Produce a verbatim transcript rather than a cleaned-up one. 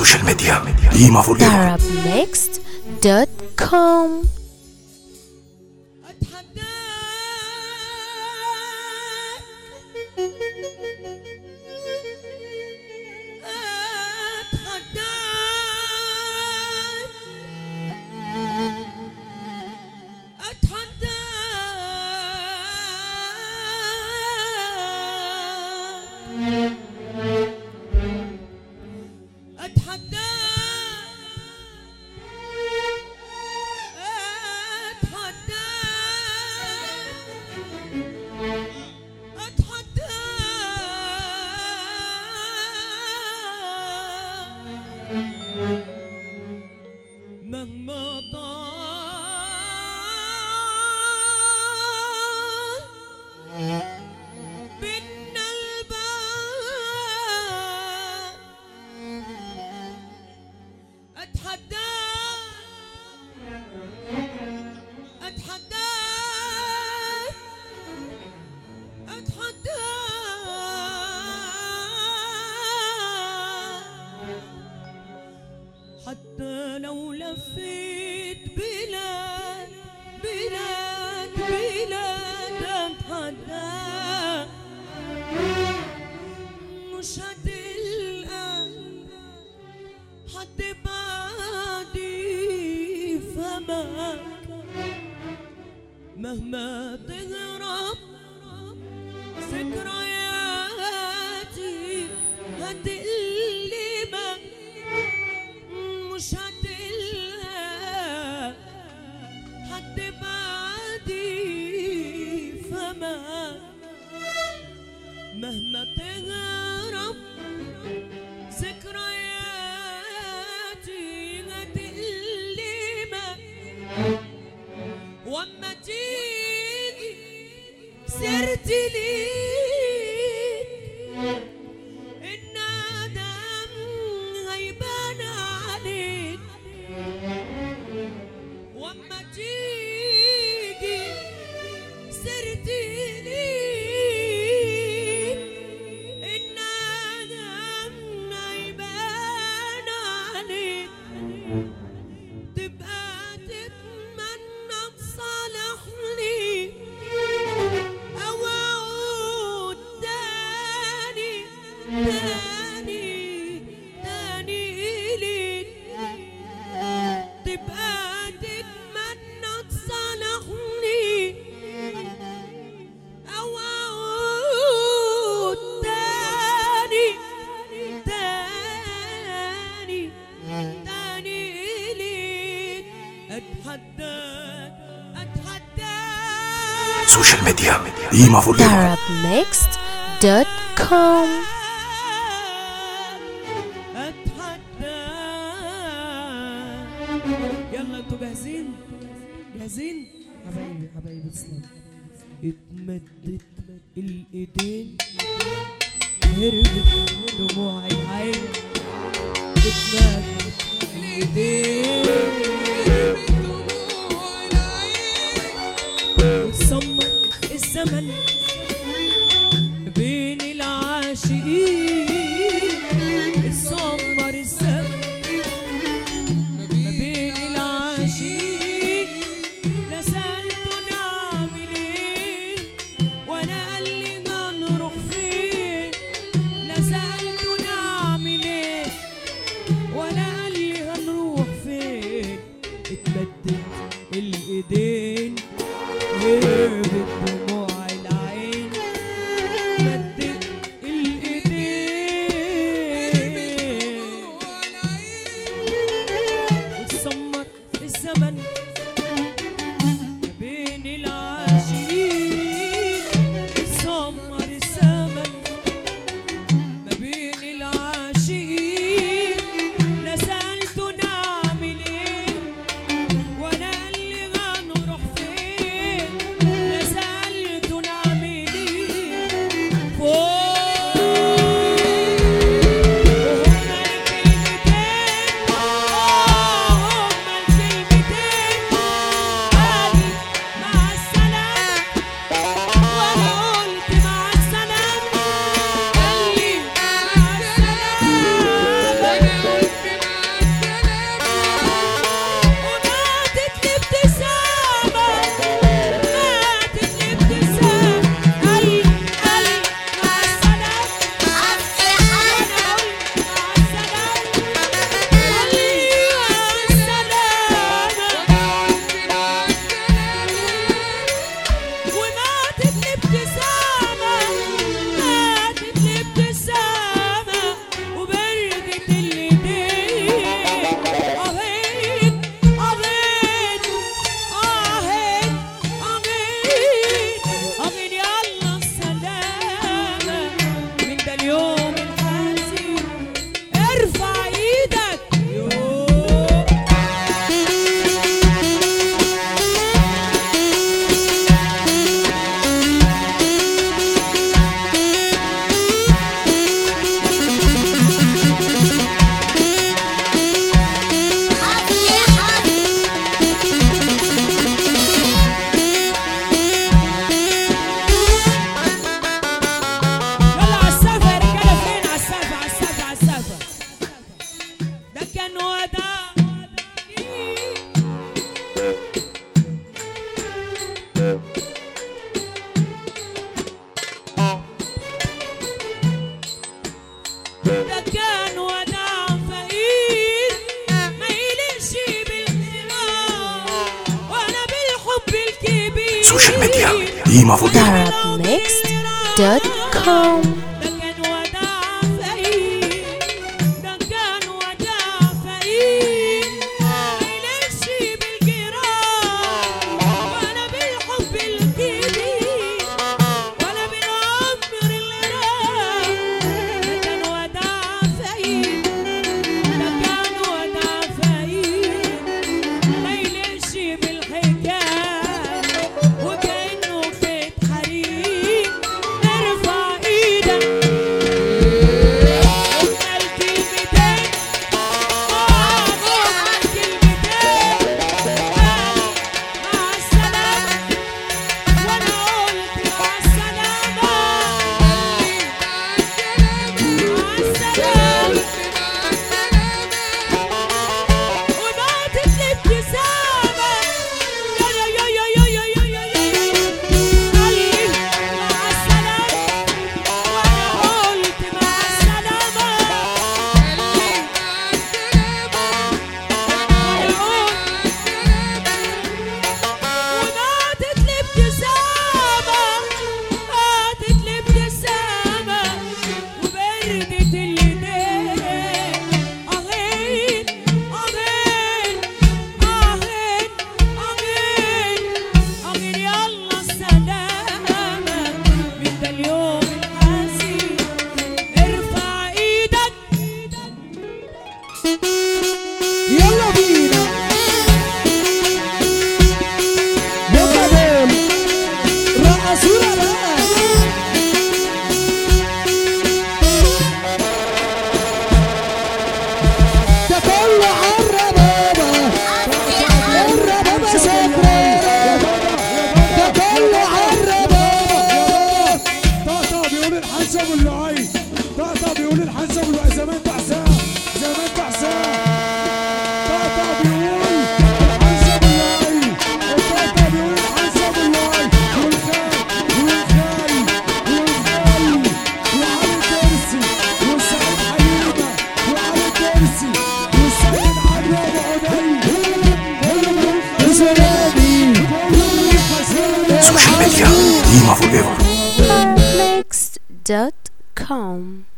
سوشيال ميديا ديما فور arab mixed دوت كوم. مهما طال بينا البعد اتحدى اتحدى اتحدى حتى لو لفيت بلاد بلاد بلاد اتحدى مش هتلقى حد بعدي فمك مهما تهرب ذكرياتي هتقلبك مش هتلقى حد بعدي فمك مهما تهرب ذكرياتي هتقلبك واما تيجي سيرتي ليك الندم هيبان عليك واما تيجي سيرتي ليك الندم هيبان عليك تبقى تتمنى تصالحني او اعود تاني تاني تاني إليك تبقى تتمنى تصالحني او اعود تاني تاني تاني إليك اتحداك اتحداك سوشيال ميديا ديما فور arab mixed دوت كوم. اتحدى يلا انتوا جاهزين جاهزين حبايبي حبايبي تسلم اتمدت الايدين هربت دموع العين اتمدت الايدين هربت دموع العين وصمت الزمن بين العاشقين الصمر الزمن ما بين العاشقين لا سألته نعمل ايه ولا قال لي هنروح فين لا سألته نعمل ايه ولا قال لي هنروح فين سوشيال ميديا ديما فور ايفر. arab mixed dot com. ده كان وداع فقير، ده كان وداع فقير، ميلكش بالجيران ولا بالحب الكبير ولا بالعمر اللي راح. ده كان وداع فقير، ده كان وداع فقير، ميلكش بالحكاية وكأنه بيت حريم. ارفع ايدك وقال كلمتين، قال كلمتين، قال مع السلامة، وانا قلت مع السلامة، مع السلامة، وبعتت لي ابتسامة. يا يا يا يا يا يا يا يا يا قال لي مع السلامة، وانا قلت مع السلامة، وبعتت لي ابتسامة، بعتت لي ابتسامة، وبردت اليدين. أغين أغين أغين أغين أغين يلا السلامة من ده اليوم الحزين. ارفع ايدك يلا بينا يلا دول رقصونا بقى. ده كله عالربابة، الربابة سكرانة، ده كله عالربابة. طقطق بيقول الحسن واللعين، طقطق بيقول الحسن واللعين، زمان تحسان زمان تحسان. طقطق بيقول الحسن واللعين، الطقطق بيقول الحسن واللعين، والخال والخال والخال وعلي الدرسي والسعيد حليمة وعلي الدرسي والسيد علي أبو عدي. سوشيال ميديا ديما فور ايفر. arab mixed dot com.